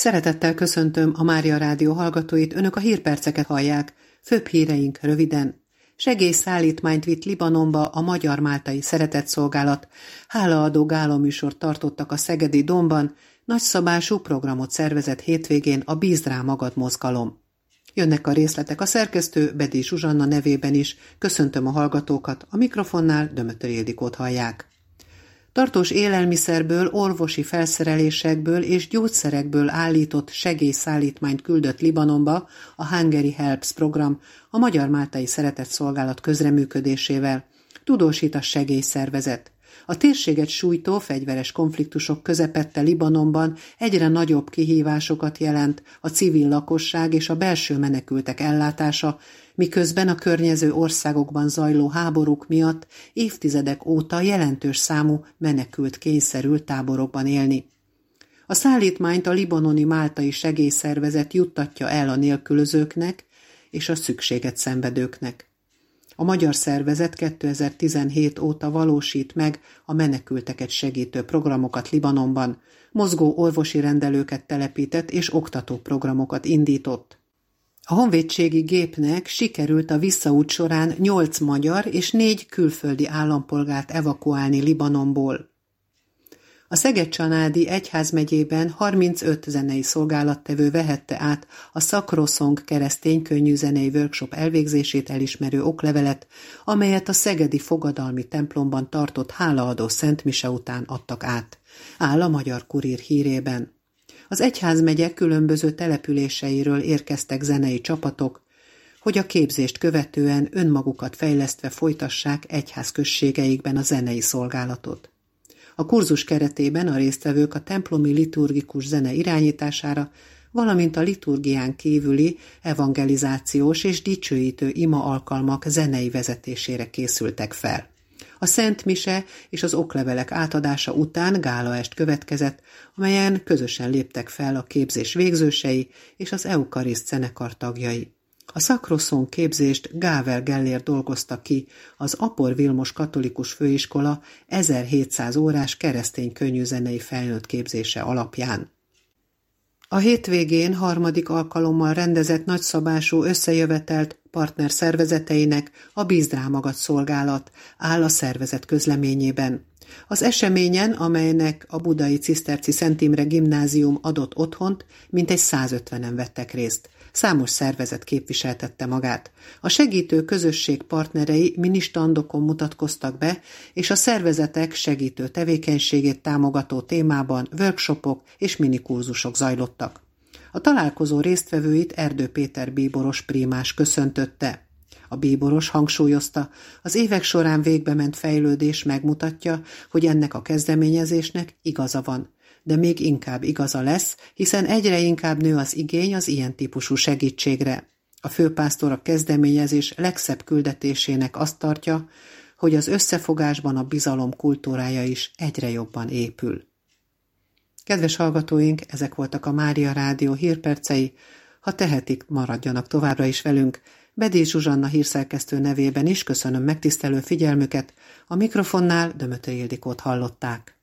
Szeretettel köszöntöm a Mária Rádió hallgatóit, önök a hírperceket hallják, főbb híreink röviden. Segélyszállítmányt vitt Libanonba a Magyar-Máltai Szeretetszolgálat, hálaadó gáloműsort tartottak a szegedi Dómban, nagyszabású programot szervezett hétvégén a Bízd rá magad mozgalom. Jönnek a részletek a szerkesztő Bedi Zsuzsanna nevében is, köszöntöm a hallgatókat, a mikrofonnál Dömötör Ildikót hallják. Tartós élelmiszerből, orvosi felszerelésekből és gyógyszerekből állított segélyszállítmányt küldött Libanonba a Hungary Helps program a Magyar-Máltai Szeretetszolgálat közreműködésével, tudósít a segélyszervezet. A térséget sújtó fegyveres konfliktusok közepette Libanonban egyre nagyobb kihívásokat jelent a civil lakosság és a belső menekültek ellátása, miközben a környező országokban zajló háborúk miatt évtizedek óta jelentős számú menekült kényszerült táborokban élni. A szállítmányt a libanoni máltai segélyszervezet juttatja el a nélkülözőknek és a szükséget szenvedőknek. A magyar szervezet 2017 óta valósít meg a menekülteket segítő programokat Libanonban, mozgó orvosi rendelőket telepített és oktató programokat indított. A honvédségi gépnek sikerült a visszaút során 8 magyar és 4 külföldi állampolgárt evakuálni Libanonból. A Szeged-Csanádi egyházmegyében 35 zenei szolgálattevő vehette át a Sacrosong keresztény könnyűzenei workshop elvégzését elismerő oklevelet, amelyet a szegedi fogadalmi templomban tartott hálaadó szentmise után adtak át, áll a Magyar Kurír hírében. Az egyházmegye különböző településeiről érkeztek zenei csapatok, hogy a képzést követően önmagukat fejlesztve folytassák egyházközségeikben a zenei szolgálatot. A kurzus keretében a résztvevők a templomi liturgikus zene irányítására, valamint a liturgián kívüli evangelizációs és dicsőítő ima alkalmak zenei vezetésére készültek fel. A Szent Mise és az oklevelek átadása után gálaest következett, amelyen közösen léptek fel a képzés végzősei és az Eukariszt zenekar tagjai. A Sacrosong képzést Gáver Gellér dolgozta ki az Apor Vilmos Katolikus Főiskola 1700 órás keresztény könnyűzenei felnőtt képzése alapján. A hétvégén harmadik alkalommal rendezett nagyszabású összejövetelt partner szervezeteinek a Bízd rá magad szolgálat áll a szervezet közleményében. Az eseményen, amelynek a budai Ciszterci Szent Imre Gimnázium adott otthont, mintegy 150-en vettek részt. Számos szervezet képviseltette magát. A segítő közösség partnerei ministandokon mutatkoztak be, és a szervezetek segítő tevékenységét támogató témában workshopok és minikurzusok zajlottak. A találkozó résztvevőit Erdő Péter bíboros prímás köszöntötte. A bíboros hangsúlyozta, az évek során végbement fejlődés megmutatja, hogy ennek a kezdeményezésnek igaza van. De még inkább igaza lesz, hiszen egyre inkább nő az igény az ilyen típusú segítségre. A főpásztor a kezdeményezés legszebb küldetésének azt tartja, hogy az összefogásban a bizalom kultúrája is egyre jobban épül. Kedves hallgatóink, ezek voltak a Mária Rádió hírpercei. Ha tehetik, maradjanak továbbra is velünk. Bedi Zsuzsanna hírszerkesztő nevében is köszönöm megtisztelő figyelmüket. A mikrofonnál Dömötör Ildikót hallották.